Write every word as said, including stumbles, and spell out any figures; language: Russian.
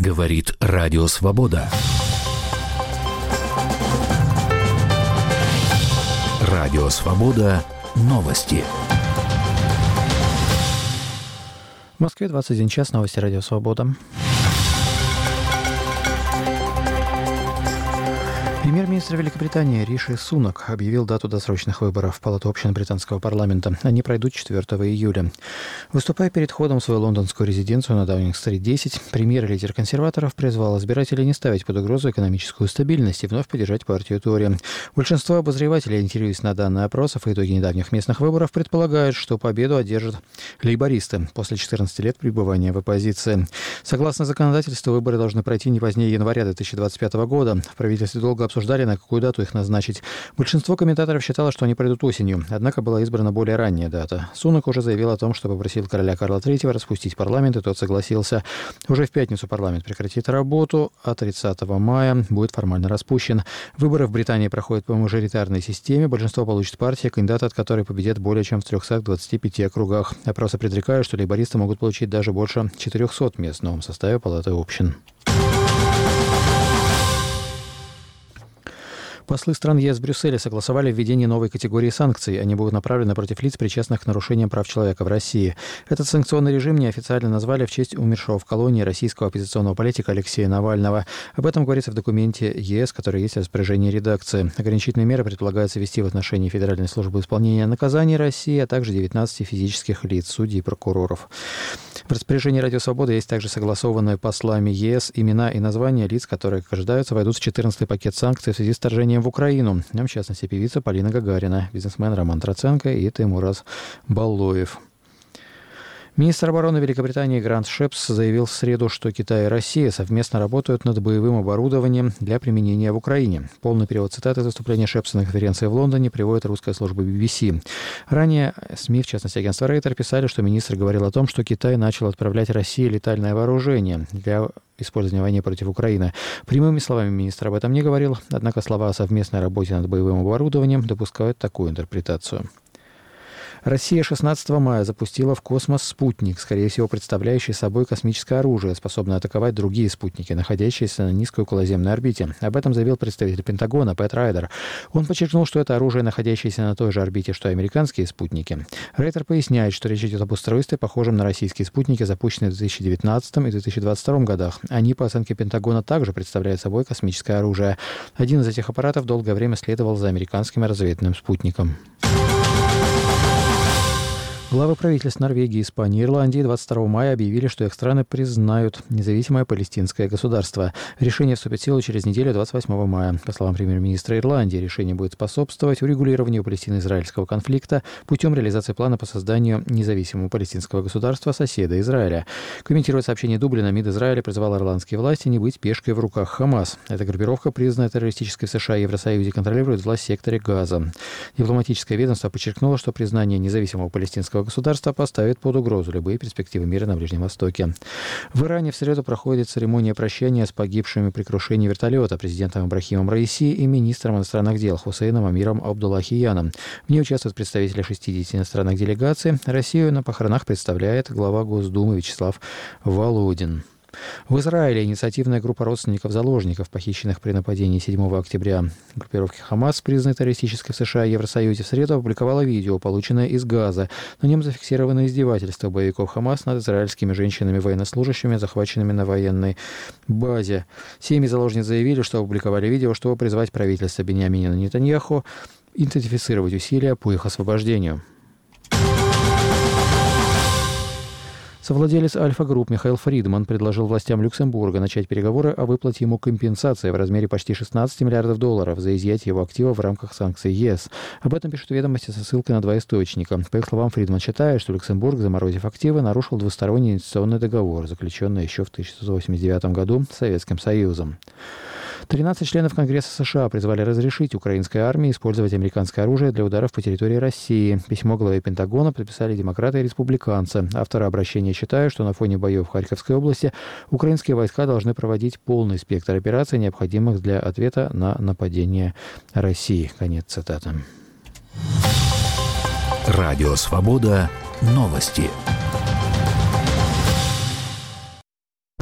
Говорит Радио Свобода. Радио Свобода. Новости. В Москве двадцать один час. Новости Радио Свобода. Премьер-министр Великобритании Риши Сунак объявил дату досрочных выборов в Палату общин британского парламента. Они пройдут четвёртого июля. Выступая перед входом в свою лондонскую резиденцию на Даунинг-стрит десять, премьер и лидер консерваторов призвал избирателей не ставить под угрозу экономическую стабильность и вновь поддержать партию Тори. Большинство обозревателей, ориентируясь на данные опросов и итоги недавних местных выборов, предполагают, что победу одержат лейбористы после четырнадцати лет пребывания в оппозиции. Согласно законодательству, выборы должны пройти не позднее января две тысячи двадцать пятого года. В правительстве долго обсуждали, на какую дату их назначить. Большинство комментаторов считало, что они пройдут осенью, однако была избрана более ранняя дата. Сунак уже заявил о том, что попросил короля Карла третьего распустить парламент, и тот согласился. Уже в пятницу парламент прекратит работу, а тридцатого мая будет формально распущен. Выборы в Британии проходят по мажоритарной системе. Большинство получит партия, кандидаты от которой победят более чем в трехстах двадцати пяти округах. Опросы предрекают, что лейбористы могут получить даже больше четырехсот мест в новом составе Палаты общин. Послы стран ЕС в Брюсселе согласовали введение новой категории санкций. Они будут направлены против лиц, причастных к нарушениям прав человека в России. Этот санкционный режим неофициально назвали в честь умершего в колонии российского оппозиционного политика Алексея Навального. Об этом говорится в документе ЕС, который есть в распоряжении редакции. Ограничительные меры предполагается ввести в отношении Федеральной службы исполнения наказаний России, а также девятнадцати физических лиц, судей и прокуроров. В распоряжении Радио Свобода есть также согласованные послами ЕС имена и названия лиц, которые, как ожидается, войдут в четырнадцатый пакет санкций в связи с вторжением в Украину. В нем, в частности, певица Полина Гагарина, бизнесмен Роман Троценко и Теймураз Баллоев. Министр обороны Великобритании Грант Шепс заявил в среду, что Китай и Россия совместно работают над боевым оборудованием для применения в Украине. Полный перевод цитаты из выступления Шепса на конференции в Лондоне приводит русская служба би би си. Ранее СМИ, в частности агентство Рейтер, писали, что министр говорил о том, что Китай начал отправлять России летальное вооружение для использования в войне против Украины. Прямыми словами министр об этом не говорил, однако слова о совместной работе над боевым оборудованием допускают такую интерпретацию. Россия шестнадцатого мая запустила в космос спутник, скорее всего, представляющий собой космическое оружие, способное атаковать другие спутники, находящиеся на низкой околоземной орбите. Об этом заявил представитель Пентагона Пэт Райдер. Он подчеркнул, что это оружие, находящееся на той же орбите, что и американские спутники. Райдер поясняет, что речь идет об устройстве, похожем на российские спутники, запущенные в две тысячи девятнадцатом и две тысячи двадцать втором годах. Они, по оценке Пентагона, также представляют собой космическое оружие. Один из этих аппаратов долгое время следовал за американским разведывательным спутником. Главы правительств Норвегии, Испании и Ирландии двадцать второго мая объявили, что их страны признают независимое палестинское государство. Решение вступит в силу через неделю, двадцать восьмого мая. По словам премьер-министра Ирландии, решение будет способствовать урегулированию палестино-израильского конфликта путем реализации плана по созданию независимого палестинского государства соседа Израиля. Комментируя сообщение Дублина, МИД Израиля призвал ирландские власти не быть пешкой в руках Хамас. Эта группировка, признанная террористической в США и Евросоюзе, контролирует власть в секторе Газа. Дипломатическое ведомство подчеркнуло, что признание независимого палестинского государство поставит под угрозу любые перспективы мира на Ближнем Востоке. В Иране в среду проходит церемония прощания с погибшими при крушении вертолета президентом Ибрахимом Раиси и министром иностранных дел Хусейном Амиром Абдуллахияном. В ней участвуют представители шестидесяти иностранных делегаций. Россию на похоронах представляет глава Госдумы Вячеслав Володин. В Израиле инициативная группа родственников заложников, похищенных при нападении седьмого октября группировки Хамас, признанной террористической в США и Евросоюзе, в среду опубликовала видео, полученное из Газа. На нем зафиксировано издевательство боевиков Хамас над израильскими женщинами-военнослужащими, захваченными на военной базе. Семьи заложниц заявили, что опубликовали видео, чтобы призвать правительство Биньямина Нетаньяху интенсифицировать усилия по их освобождению. Совладелец Альфа-Групп Михаил Фридман предложил властям Люксембурга начать переговоры о выплате ему компенсации в размере почти шестнадцати миллиардов долларов за изъятие его активов в рамках санкций ЕС. Об этом пишут ведомости со ссылкой на два источника. По их словам, Фридман считает, что Люксембург, заморозив активы, нарушил двусторонний инвестиционный договор, заключенный еще в тысяча девятьсот восемьдесят девятом году с Советским Союзом. тринадцать членов Конгресса США призвали разрешить украинской армии использовать американское оружие для ударов по территории России. Письмо главе Пентагона подписали демократы и республиканцы. Авторы обращения считают, что на фоне боев в Харьковской области украинские войска должны проводить полный спектр операций, необходимых для ответа на нападение России. Конец цитаты. Радио Свобода. Новости.